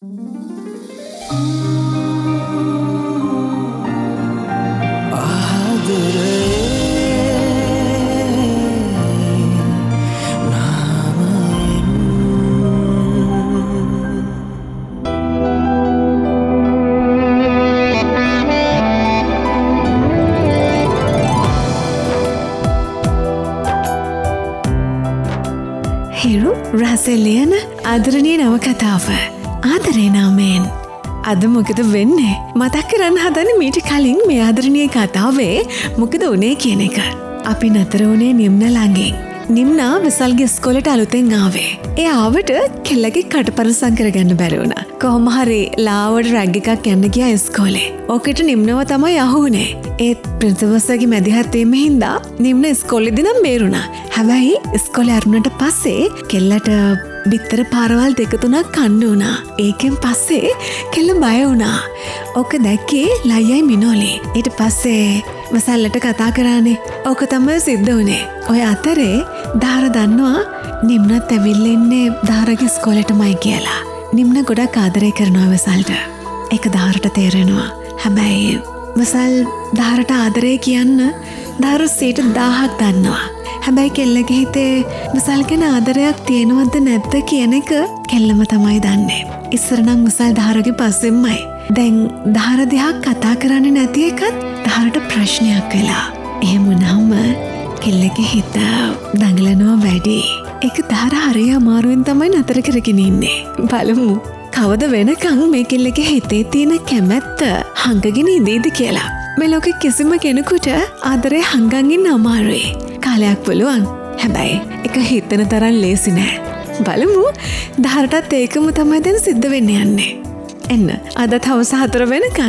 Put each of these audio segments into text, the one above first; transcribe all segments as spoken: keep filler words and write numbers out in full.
හිරු රසලියන ආදරණීය නවකතාව ආදරේ නාමයෙන් අද මොකද වෙන්නේ මතක් කරන්න හදන්නේ මීට කලින් මේ ආදරණීය කතාවේ මොකද උනේ කියන එක. අපි නතර වුණේ නිම්න ළඟින්. නිම්නා විසල්ගේ ඉස්කෝලේට අලුතෙන් ආවේ. ඒ ආවට කෙල්ලගේ කටපරසම් කරගන්න බැරි වුණා. කොහොම හරි ලාවට රැග් එකක් යන්න ගියා ඉස්කෝලේ. ඔකට නිම්නව තමයි අහුනේ. ඒත් ප්‍රින්සිපල්ස්ගේ මැදිහත් වීම හින්දා නිම්න ඉස්කෝලේදී නම් බේරුණා. හැබැයි ඉස්කෝලේ අරුණට පස්සේ කෙල්ලට බිත්තර පාරවල් දෙක තුනක් කන්න වුණා. ඒකෙන් පස්සේ කෙල්ල බය වුණා. ඕක දැක්කේ ලයියයි මිනෝලි. ඊට පස්සේ මසල්ලට කතා කරානේ. ඕක තමයි සිද්ධ වුණේ. ඔය අතරේ දාර දන්නවා නිම්නත් ඇවිල්ලා ඉන්නේ දාරගේ ඉස්කෝලේටමයි කියලා. නිම්න ගොඩක් ආදරය කරනවා වසල්ට. ඒක දාරට තේරෙනවා. හැබැයි වසල් දාරට ආදරය කියන්න දාර සීට දාහක් දන්නවා. හැබැයි කෙල්ලගේ හිතේ වසල් ගැන ආදරයක් තියෙනවද නැද්ද කියන එක කෙල්ලම තමයි දන්නේ. ඉස්සර නම් වසල් දාරගේ පස්සෙන්මයි. දැන් දාර දිහා කතා කරන්නේ නැති එකත් දාරට ප්‍රශ්නයක් වෙලා. එහෙම වුණාම කෙල්ලගේ හිත දඟලනවා වැඩි. ඒක දාර හරිය අමාරුවෙන් තමයි නතර කරගෙන ඉන්නේ. බලමු කවද වෙනකන් මේ කෙල්ලගේ හිතේ තියෙන කැමැත්ත හංගගෙන ඉඳීද කියලා. මේ ලෝකෙ කිසිම කෙනෙකුට ආදරේ හංගන් ඉන්න අමාරුයි. කාලයක් පුළුවන්. හැබැයි එක හිතන තරම් ලේසි නෑ. බලමු දාරටත් ඒකම තමයි දැන් සිද්ධ වෙන්න යන්නේ. එන්න අදත් හවස හතර වෙනකන්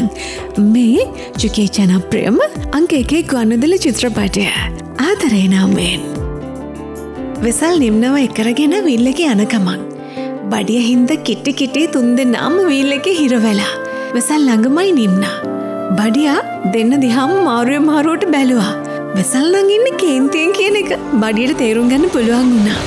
මේ ජුකේ ජනප්‍රියම අංක එකේ ගුවන්විදුලි චිත්‍රපටය ආදරේ නාමයෙන්. වෙසල් නිම්නව එකරගෙන විල්ලගේ යන ගමන් බඩිය හින්ද කිටි කිටි තුන් දෙනාම විල්ලගේ හිර වෙලා. වෙසල් ළඟමයි නිම්නා. බඩියා දෙන්න දිහාම මාරුවේ මාරුවට බැලුවා. වෙසල් නම් ඉන්නේ කේන්තියෙන් කියන එක බඩියට තේරුම් ගන්න පුළුවන් වුණා.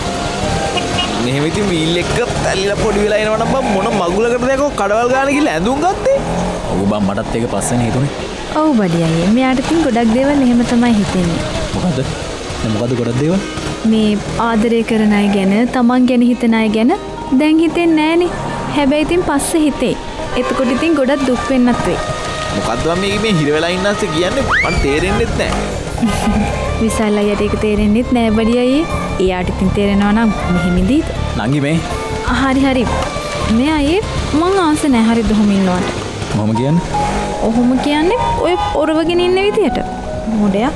මෙහෙම ඉතින් වීල් එක පැල්ලලා පොඩි වෙලා එනවා නම් මොන මගුලකට දැකෝ කඩවල් ගන්න කියලා ඇඳුම් ගත්තේ. ඔව් බං මටත් ඒක පස්සෙන් හිතුනේ. ඔව් බඩියයි. මෙයාට තින් ගොඩක් දේවල් එහෙම තමයි හිතෙන්නේ. මොකද? මොකද ගොඩක් දේවල්? මේ ආදරය කරන අය ගැන, තමන් ගැන හිතන අය ගැන දැන් හිතෙන්නේ නෑනේ. හැබැයි ඉතින් පස්සේ හිතේ. එතකොට ඉතින් ගොඩක් දුක් වෙන්නත් වෙයි. මොකද්ද මේ මේ හිර වෙලා ඉන්නස්ස කියන්නේ මට තේරෙන්නෙත් නෑ. විසල් අයියට ඒක තේරෙන්නෙත් නෑ බඩියයි. එයාට ඉතින් තේරෙනවා නම් මෙහෙම ඉඳීද? නංගි මේ. හරි හරි. මේ අයියේ මං ආස නෑ හරි දොහොම ඉන්නවට. මොහොම කියන්නේ? ඔහොම කියන්නේ ඔය ඔරවගෙන ඉන්න විදියට. මොඩයා.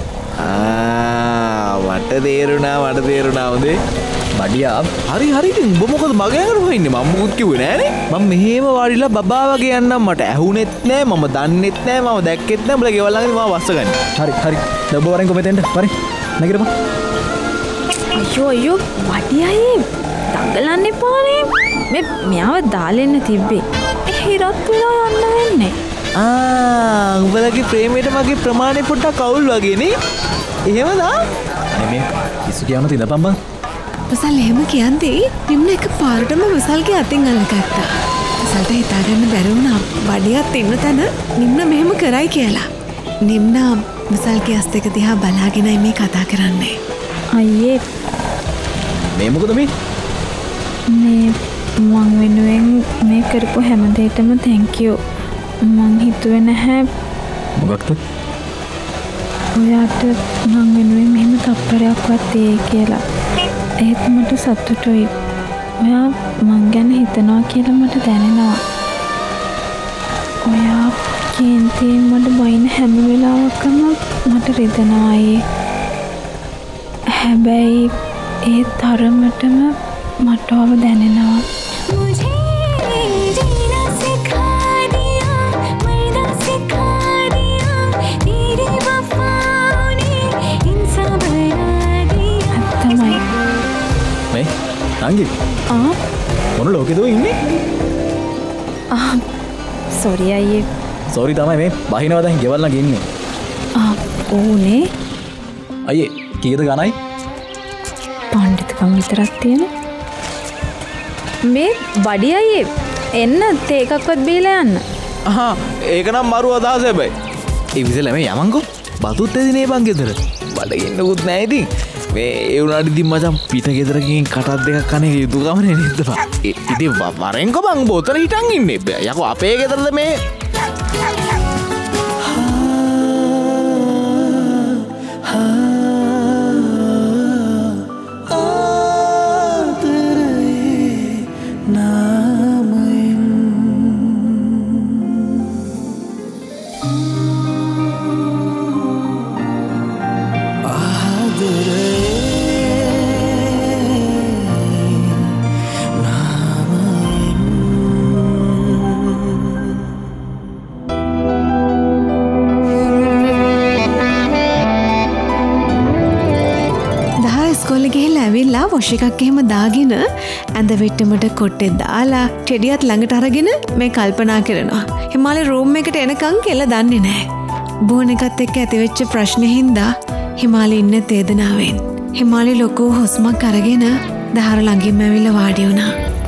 ආ වට තේරුණා වට තේරුණා හොඳේ. බඩියා හරි හරි ඉතින් උඹ මොකද මගේ අඟට හොයන්නේ මම මුකුත් කිව්වේ නෑනේ. මම මෙහෙම වාඩිලා බබා වගේ යන්නම් මට ඇහුනෙත් නෑ මම දන්නෙත් නෑ මම දැක්කෙත් නෑ උඹලා ගෙවල් ළඟදී මම වස්සගන්නේ. හරි හරි. දැන් ඔබ වරෙන් කොහෙද එන්න? හරි. නැගිටපන්. අයියෝ අයියෝ බඩියයි දඟලන්න එපානේ. මේ මෙයාව දාලා එන්න තිබ්බේ. ඒ හිරත් වෙලා යන්න වෙන්නේ. ආ උඹලගේ ප්‍රේමයට මගේ ප්‍රමාණය පොඩ්ඩක් අවුල් වගේ නේ. එහෙමද? අනේ මේ ඉස්සු කියන්න තියදපන් බං. වසල් එහෙම කියන්නේ නිම්න එක පාරටම වසල්ගේ අතින් අල්ලගත්තා. වසල්ට හිතාගන්න බැරි වුණා බඩියත් ඉන්න තැන නිම්න මෙහෙම කරයි කියලා. නිම්න වසල්ගේ ඇස් දෙක දිහා බලාගෙනයි මේ කතා කරන්නේ. අයියේ මේ මොකද මේ? මේ මං වෙනුවෙන් මේ කරපු හැම දෙයකටම thank you. මං හිතුවේ නැහැ මොකක්ද? ඔයාට මං වෙනුවෙන් මෙහෙම තප්පරයක්වත් දෙයි කියලා. ඒත් මට සතුටුයි. ඔයා මං ගැන හිතනවා කියලා මට දැනෙනවා. ඔයා කේන්තියෙන් මට බයින හැම වෙලාවකම මට රිදෙනවා අයියේ. හැබැයි ඒ තරමටම මට ඔබ දැනෙනවා. නංගි ආ මොන ලෝකෙද ඔය ඉන්නේ? ආ සෝරි අයියේ. සෝරි තමයි මේ බහිනවා දැන් ගෙවල් ළඟ ඉන්නේ. ආ ඕනේ. අයියේ කීයද ගණයි? පණ්ඩිතකම් විතරක් තියෙන. මේ බඩි අයියේ එන්න තේ එකක්වත් බීලා යන්න. අහා ඒක නම් මරු අදහස හැබැයි. ඒ විසල මේ යමන්කෝ බතුත් එදිනේ බං ගෙදර. බඩගින්නකුත් නැහැ ඉතින්. මේ ඒ උනාට ඉතින් මචං පිට ගෙදරකින් කටක් දෙකක් කන එක යුතුයකමනේ නේද බං. ඉතින් වරෙන්කෝ බං බොතන හිටන් ඉන්නේ. යකෝ අපේ ගෙදරද මේ වොෂ් එකක් එහෙම දාගෙන ඇඳ වෙට්ටමට කොට්ටේ දාලා ටෙඩියත් ළඟට අරගෙන මේ කල්පනා කරනවා. හිමාලේ රූම් එකට එනකන් කෙල දන්නේ නැහැ. බෝන් එකත් එක්ක ඇතිවෙච්ච ප්‍රශ්නේ හින්දා හිමාලේ ඉන්නේ තේදනාවෙන්. හිමාලේ ලොකු හුස්මක් අරගෙන දහර ළඟින්ම ඇවිල්ලා වාඩි වුණා.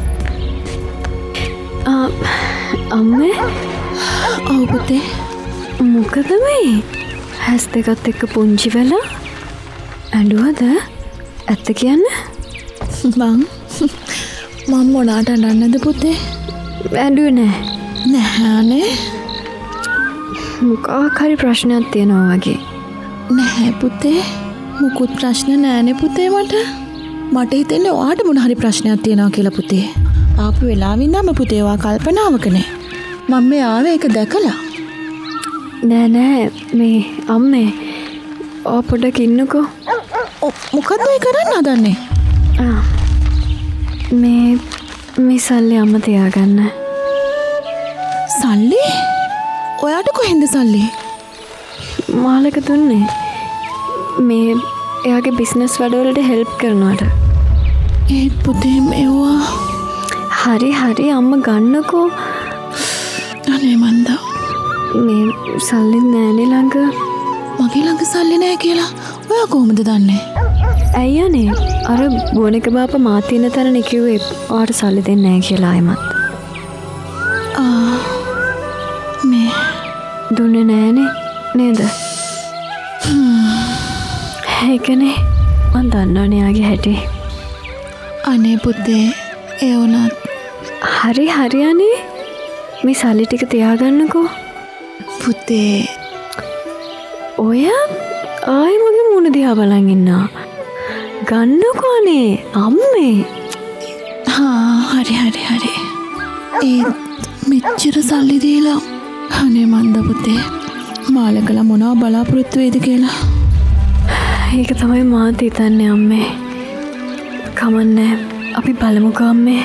ආ අම්මේ ඔව් පුතේ මොකද මේ හැස් දෙකත් එක්ක පුංචි වෙලා ඇඬුවද? ඇත්ත කියන්න බං මම මොනාට අඬන්නද පුතේ? ඇඬුවේ නෑ. නැහනේ. මොකක් හරි ප්‍රශ්නයක් තියෙනවා වගේ. නැහැ පුතේ. මොකුත් ප්‍රශ්න නෑනේ පුතේ මට. මට හිතෙන්නේ ඔයාට මොන හරි ප්‍රශ්නයක් තියෙනවා කියලා පුතේ. ආපු වෙලාවින් නම් පුතේ ඔයා කල්පනාවකනේ. මම මේ ආවේ ඒක දැකලා. නෑ නෑ මේ අම්මේ ඔය පොඩක් ඉන්නකෝ. මොකද්ද ඒ කරන්න හදන්නේ? ආ මේ මේ සල්ලි අම්ම තියාගන්න. සල්ලි? ඔයාට කොහෙන්ද සල්ලි? මාලක දුන්නේ. මේ එයාගේ බිස්නස් වැඩවලට හෙල්ප් කරනවට. ඒත් පුතේ මේවා හරි හරි අම්ම ගන්නකෝ. අනේ මන්දා. මේ සල්ලි නෑනේ ළඟ. මගේ ළඟ සල්ලි නෑ කියලා ඔයා කොහොමද දන්නේ? ඇයි අනේ අර බොනික බාපා මාත් ඉන්න තැනනේ කිව්වේ ඔයාට සල්ලි දෙන්නේ නෑ කියලා ආයෙමත්. ආ මේ දුන්නේ නෑනේ නේද? ඒකනේ මන් දන්නවනේ යාගේ හැටි. අනේ පුතේ ඒ වුණත් හරි හරි අනේ මේ සල්ලි ටික තියාගන්නකෝ. පුතේ ඔය ආයෙ මගේ මුණ දිහා බලන් ඉන්නා. ගන්නකෝ අනේ අම්මේ. හා හරි හරි හරි. ඒ මෙච්චර සල්ලි දීලා අනේ මන්ද පුතේ මාලකලා මොනවා බලාපොරොත්තු වෙයිද කියලා. ඒක තමයි මාත් හිතන්නේ අම්මේ. කමන්නේ අපි බලමුකෝ අම්මේ.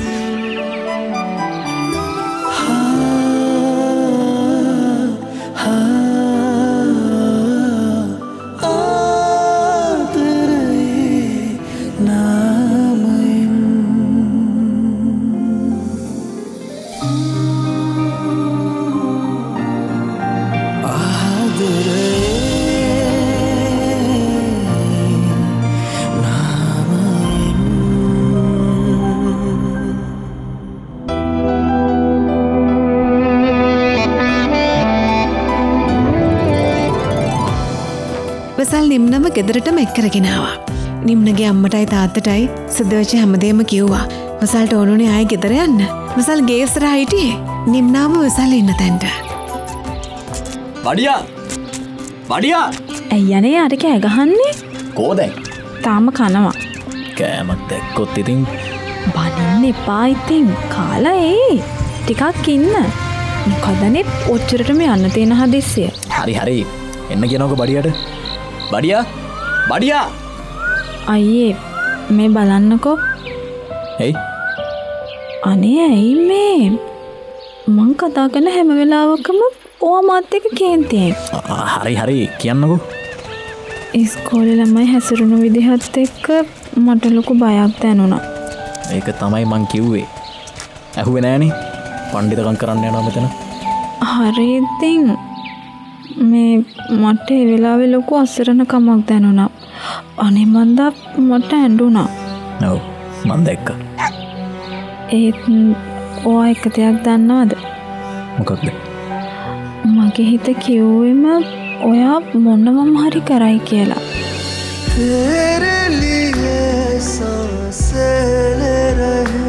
වසල් නිම්නම ගෙදරටම එක්කරගෙනවා. නිම්නගේ අම්මටයි තාත්තටයි සිද්ධවෙච්ච හැමදේම කිව්වා. වසල්ට ඕනුනේ ආයෙ ගෙදර යන්න. වසල් ගේ ඉස්සරහා හිටියේ. නිම්නාම වසල් ඉන්න තැනට. වඩියා! වඩියා! ඇයි අනේ අර කෑ ගහන්නේ? කොහෙද? තාම කනවා. කෑමක් දැක්කොත් ඉතින් බනින්න එපා ඉතින්. කාලා ඒ ටිකක් ඉන්න. මොකදනේ ඔච්චරටම යන්න තියෙන හදිස්සිය. හරි හරි. එන්න කියනකො බඩියට. බඩියා! බඩියා! අයියේ මේ බලන්නකෝ. එයි. අනේ ඇයි මේ මං කතා කරන හැම වෙලාවකම ඔයා මාත් එක්ක කේන්තියි. හරි හරි කියන්නකෝ. ඉස්කෝලේ ළමයි හැසිරුණු විදිහත් එක්ක මට ලොකු බයක් දැනුණා. ඒක තමයි මං කිව්වේ. ඇහුවේ නෑනේ. පණ්ඩිතකම් කරන්න යනවා මෙතන. හරි ඉතින් මේ මට ඒ වෙලාවේ ලොකු අසරණකමක් දැනුණා. අනේ මන්දා මට ඇඬුණා. ඔව් මන් දැක්කා. ඒත් ඔයා එක දෙයක් දන්නවද? මොකක්ද? මගේ හිත කිව්වෙම ඔයා මොනවම හරි කරයි කියලා. तेरे लिए सांसें ले रहे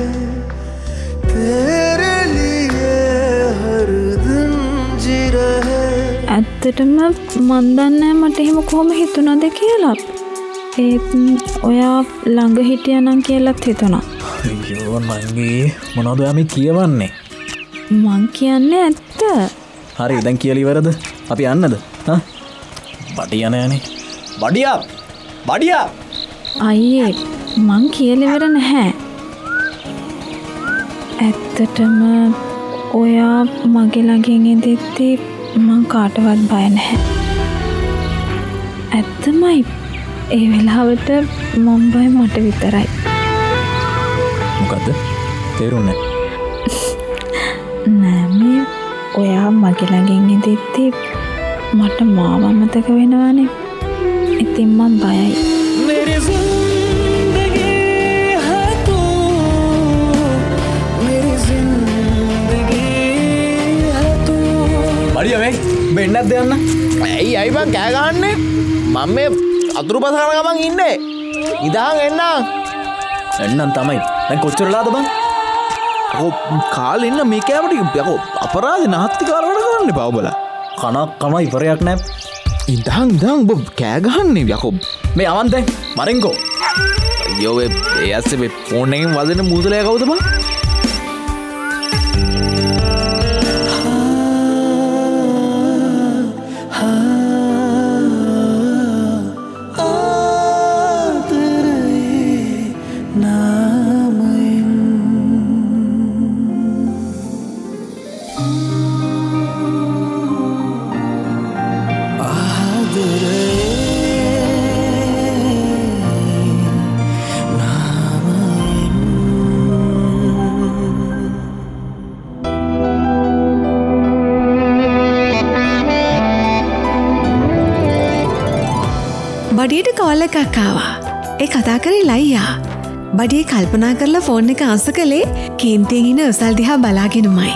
तेरे लिए हर दिन जी रहे. ඇත්තටම මන් දන්නේ මට එහෙම කොහොම හිතුණාද කියලා. ඒත් ඔයා ළඟ හිටියානම් කියලාත් හිතුණා. අයියෝ නංගී මොනවද ඔයා මේ කියවන්නේ? මං කියන්නේ ඇත්ත. හරි දැන් කියලා ඉවරද? අපි යන්නද? හා? බඩිය යන්නේ. බඩියා. බඩියා. අයියේ මං කියලා ඉවර නැහැ. ඇත්තටම ඔයා මගේ ළඟින් ඉඳිද්දි මං කාටවත් බය නැහැ. ඇත්තමයි. ඒ වෙලාවට මම බය මට විතරයි. මොකද්ද? තේරුණේ නෑ මේ ඔයා මගේ ළඟින් ඉඳිද්දි මට මාව අමතක වෙනවානේ. ඉතින් මම බයයි. मेरी जिंदगी है तू मेरी जिंदगी है तू. බඩියා මේ වෙන්නත් දෙන්න. ඇයි ඇයි බං කෑ ගහන්නේ? මම මේ අතුරු පස කරන ගමන් ඉන්නේ. ඉදාන් එන්න. එන්නම් තමයි. දැන් කොච්චරලාද බං? ඔව් කාලේ ඉන්න මේ කෑමට යකෝ අපරාධේ නහත්ති කාරවල කරන්න එපා ඔබලා. කනක් කම ඉවරයක් නෑ. ඉඳන් ඉඳන් ඔබ කෑ ගහන්නේ යකෝ. මේ අවන් දැන් මරින්කෝ. අයියෝ ඒ ඒ ඇස්සේ මේ ෆෝන් එකෙන් වදින මුදලය කවුද බං? බඩියට කෝල් එකක් ආවා. ඒ කතා කරේ ලයියා. බඩිය කල්පනා කරලා ෆෝන් එක ආන්සර් කළේ කේන්තියෙන් ඉන්න උසල් දිහා බලාගෙනමයි.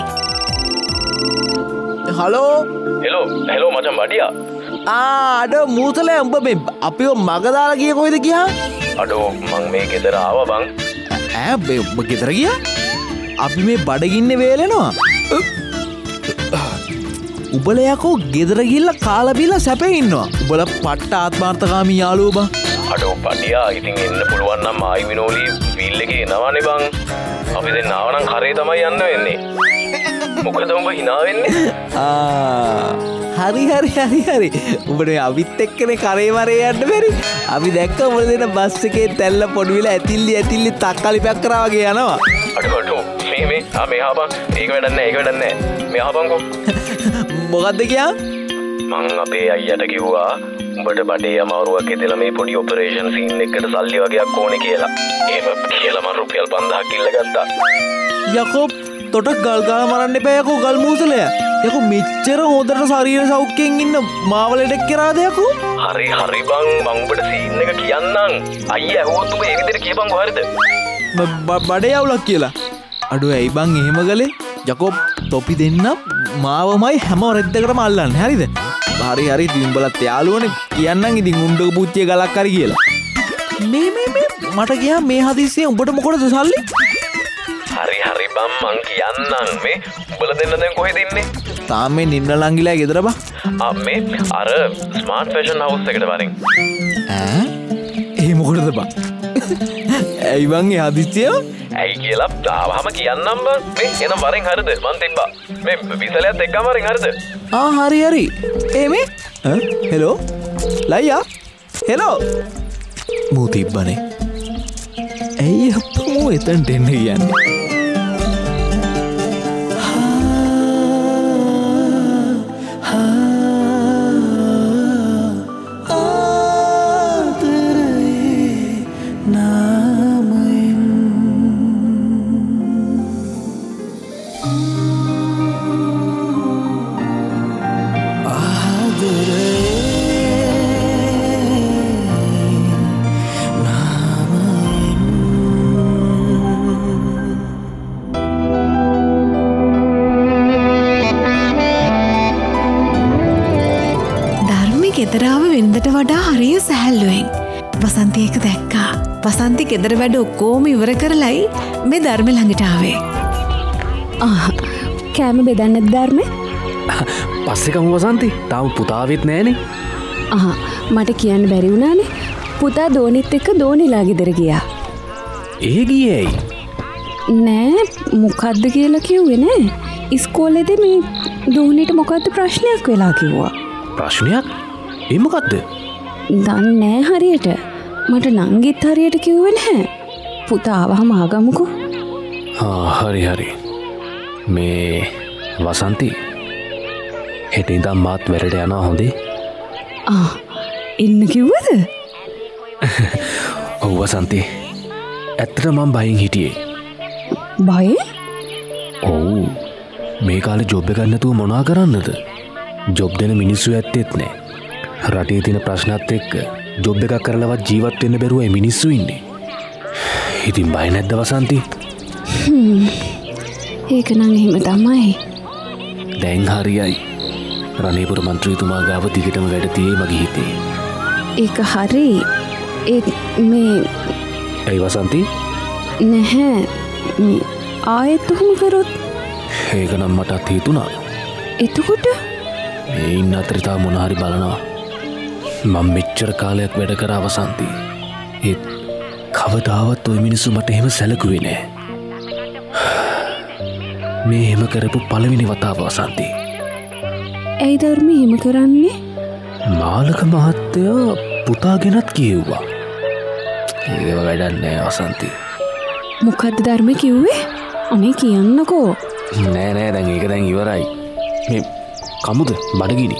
හලෝ හෙලෝ හෙලෝ මචන් බඩියා. ආ අඩ මූසලේ උඹ මේ අපිව මග දාලා ගියේ කොයිද ගියා? අඩෝ මං මේ ගෙදර ආවා බං. ඈ බේ උඹ ගෙදර ගියා? අපි මේ බඩගින්නේ වේලෙනවා. උඹලා යකෝ ගෙදර ගිහිල්ලා කාලා බීලා සැපේ ඉන්නවා. උඹලා පට්ට ආත්මార్థකාමී යාළුවෝ බං. අඩෝ බඩියා ඉතින් එන්න පුළුවන් නම් ආයි විනෝලි වීල් එකේ එනවනේ බං. අපි දැන් ආවනම් කරේ තමයි යන්න වෙන්නේ. මොකද උඹ hina වෙන්නේ? ආ හරි හරි හරි හරි. උඹට මේ අවිත් එක්කනේ කරේ වරේ යන්න බැරි. අපි දැක්ක උඹ දෙන බස් එකේ තැල්ල පොඩි වෙලා ඇතිල්ලි ඇතිල්ලි තක්කලි පැක් කරා වගේ යනවා. අඩෝ අඩෝ මේ මේ ආ මේ ආපන්. ඒක වැඩක් නැහැ ඒක වැඩක් නැහැ. මේ ආපන්කෝ. මොකද්ද කියා? මං අපේ අයියට කිව්වා උඹට බඩේ අමාරුවක් ඇදලා මේ පොඩි ඔපරේෂන් සීන් එකකට සල්ලි වගේක් ඕනේ කියලා. එහෙම කියලා මං රුපියල් පන්දාහක් ඉල්ල ගත්තා. යකෝ තොට ගල් ගාලා මරන්න එපා යකෝ ගල් මූසලය. යකෝ මෙච්චර හොඳට ශරීර සෞඛ්‍යයෙන් ඉන්න මාව ලෙඩක් කරාද යකෝ? හරි හරි බං මං උඹට සීන් එක කියන්නම්. අයියා ඇහුවොත් උඹ ඒ විදිහට කියපන්කෝ හරිද? බඩේ අවුලක් කියලා. අඩෝ ඇයි බං එහෙම ගලේ? යකෝ තොපි දෙන්න මාවමයි හැම රෙද්දකටම අල්ලන්නේ හරිද? හරි හරි ඉතින් උඹලත් යාළුවනේ කියන්නම් ඉතින් උණ්ඩක පුච්චිය ගලක් හරි කියලා. මේ මේ මේ මට ගියා මේ හදිස්සියේ උඹට මොකටද සල්ලි? හරි හරි බම් මං කියන්නම් මේ උඹලා දෙන්න දැන් කොහෙද ඉන්නේ? තාම මේ නිම්න ලංගිලා ගෙදර බා. ආ මේ අර ස්මාර්ට් ෆැෂන් හවුස් එකට වරින්. ඈ? ඒ මොකටද බා? ඇයි බං ඒ හදිස්සිය? ඇයි කියලා ආවහම කියන්නම් බං. මේ එන වරින් හරිද? මං තිබ්බා. මේ විසලයත් එක්කම වරින් හරිද? ආ හරි හරි. ඒ මේ ඈ හෙලෝ ලයියා හෙලෝ මූ තිබ්බනේ. ඇයි අප්පෝ එතනට එන්න කියන්නේ? ගෙදරාව වෙනදට වඩා හරිය සැහැල්ලුවෙන්. වසන්ති එක දැක්කා. වසන්ති ගෙදර වැඩ ඔක්කොම ඉවර කරලයි මේ ධර්ම ළඟට ආවේ. කෑම බෙදන්නත් ධර්මේ? පස්සෙකම වසන්ති තාම පුතාවෙත් නෑනේ. ආ මට කියන්න බැරි වුණානේ. පුතා දෝනිත් එක්ක දෝනිලා ගෙදර ගියා. ඒ ගියේයි. නෑ මොකද්ද කියලා කිව්වේ නෑ. ඉස්කෝලේදී මේ දෝනිට මොකද්ද ප්‍රශ්නයක් වෙලා කිව්වා. ප්‍රශ්නයක්? ඒ මොකද්ද? දන්නේ නෑ හරියට. මට නංගිත් හරියට කිව්වේ නැහැ. පුතා ආවම ආගමුකෝ. ආ හරි හරි. මේ වසන්ති හෙට ඉඳන් මාත් වැඩට යනවා හොඳේ. ආ ඉන්න කිව්වද? ඔව් වසන්ති. ඇත්තට මම බයෙන් හිටියේ. බයෙන්? ඔව්. මේ කාලේ ජොබ් එකක් නැතුව මොනවා කරන්නද? ජොබ් දෙන මිනිස්සු ඇත්තෙත් නෑ. රටේ තියෙන ප්‍රශ්නත් එක්ක ජොබ් එකක් කරලවත් ජීවත් වෙන්න බැරුවයි මිනිස්සු ඉන්නේ. ඉතින් බය නැද්ද වසන්ති? හ්ම්. ඒක නම් එහෙම තමයි. දැන් හරියයි. රණේපුර මන්ත්‍රීතුමා ගාව දිගටම වැඩ තියේ මගේ හිතේ. ඒක හරි. ඒ මේ ඇයි වසන්ති? නැහැ. මේ ආයෙත් උහුම කරොත් ඒක නම් මටත් හිතුණා. එතකොට මේ ඉන්න අතරේ තා මොන හරි බලනවා. මම මෙච්චර කාලයක් වැඩ කරා වසන්ති. ඒත් කවදාවත් ওই මිනිස්සු මට එහෙම සැලකුවේ නෑ. මේ එහෙම කරපු පළවෙනි වතාව වසන්ති. ඇයි ධර්මී එහෙම කරන්නේ? මාලක මහත්තයා පුතා ගැනත් කියෙව්වා. ඒව වැඩක් නෑ වසන්ති. මොකද්ද ධර්මී කිව්වේ? අනේ කියන්නකෝ. නෑ නෑ දැන් ඒක දැන් ඉවරයි. මේ කමුද බඩගිනි?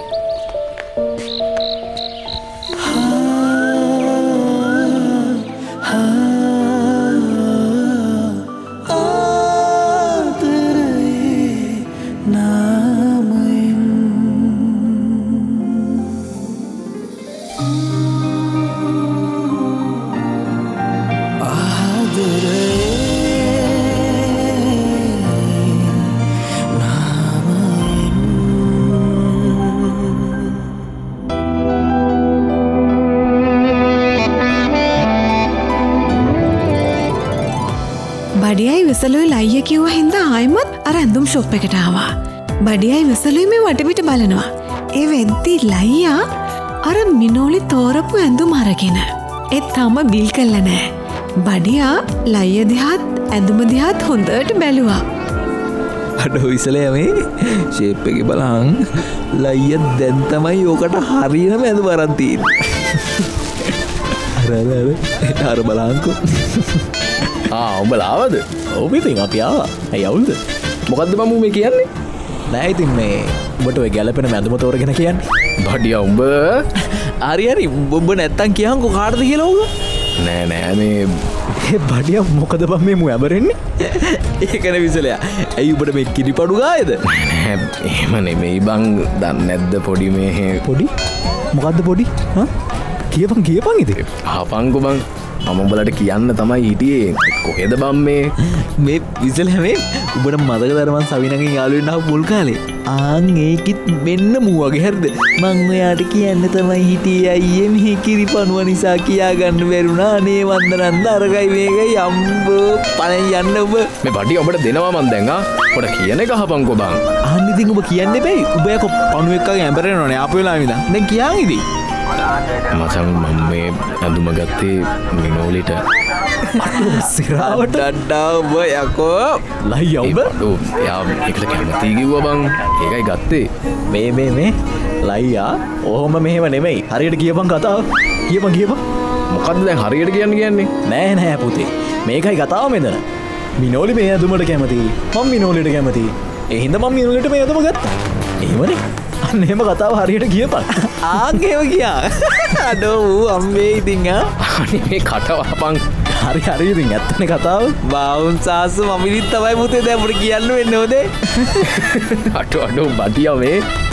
බඩියයි විසලුයි ලයිය කිව්ව හින්දා ආයෙමත් අර ඇඳුම් ෂොප් එකට ආවා. බඩියයි විසලුයි මේ වටපිට බලනවා. ඒ වෙද්දි ලයියා අර මිනෝලි තෝරපු ඇඳුම් අරගෙන. ඒත් තාම බිල් කළා නෑ. බඩියා ලයිය දිහාත් ඇඳුම දිහාත් හොඳට බැලුවා. අඩෝ විසලේ මේ ෂේප් එකේ බලහන් ලයිය දැන් තමයි ඕකට හරියම ඇඳුම අරන් තියෙන්නේ. අර අර අර බලහන්කෝ. ආ උඹලාවද? ඔව් ඉතින් අපි ආවා. ඇයි අවුල්ද? මොකද්ද මම මේ කියන්නේ? නෑ ඉතින් මේ උඹට ඔය ගැලපෙන මැඳුම තෝරගෙන කියන්නේ. බඩියා උඹ හරි හරි උඹ නැත්තම් කියහන්කෝ කාටද කියලා උග? නෑ නෑ මේ ඒ බඩියා මොකද බම් මේ මු ඇඹරෙන්නේ? ඒකනේ විසලයා. ඇයි උඹට මේ කිරිපඩු ගායද? නෑ එහෙම නෙමෙයි බං. දන්නේ නැද්ද පොඩි මේ පොඩි? මොකද්ද පොඩි? හා? කියපන් කියපන් ඉතින්. ආපන්කෝ බං. මම උඹලට කියන්න තමයි හිටියේ. කොහෙද බම් මේ මේ විසල හැමේ උඹට මතක දරමන් සවිනගෙන් යාළු වෙන්න ආපු මුල් කාලේ. ආන් ඒකිත් මෙන්න මූ වගේ හරිද? මං ඔයාට කියන්න තමයි හිටියේ අයියේ මේ කිරිපණුව නිසා කියා ගන්න බැරුණා. අනේ වන්දනන්ද අරගයි මේකයි අම්බෝ පණෙන් යන්න ඔබ. මේ බඩිය ඔබට දෙනවා මන් දැන් ආ. පොඩ කියන එක අහපන්කෝ බං. අහන්න ඉතින් ඔබ කියන්න එපැයි. ඔබ යක පණුව එක්කගෙන ඇඹරෙනවනේ ආපු වෙලාවෙ ඉඳන්. දැන් කියාන් ඉතින්. මචං මම මේ ඇඳුම ගත්තේ මිනෝලිට. සිරාවට අඩ්ඩා ඔබ යකෝ ලයියා උඹ. එයා ඒකට කැමති කිව්වා බං. ඒකයි ගත්තේ. මේ මේ මේ ලයියා ඔහොම මෙහෙම නෙමෙයි. හරියට කියපන් කතාව. කියපන් කියපන්. මොකද්ද දැන් හරියට කියන්න කියන්නේ? නෑ නෑ පුතේ. මේකයි කතාව මෙතන. මිනෝලි මේ ඇඳුමට කැමතියි. මම මිනෝලිට කැමතියි. ඒ හින්දා මම මිනෝලිට මේ ඇඳුම ගත්තා. එහෙමනේ. අන්න එහෙම කතාව හරියට කියපන්. ආන් එහෙම කියා. අඩෝ ඌ අම්මේ ඉතින් ආ. අනේ මේ කට වහපන්. හරි හරි ඉතින් ඇත්තනේ කතාව. බාවුන් සාසු මම ඉතින් තමයි පුතේ දැන් අපිට කියන්න වෙන්නේ හොදේ. අටෝ අඩෝ බඩියා මේ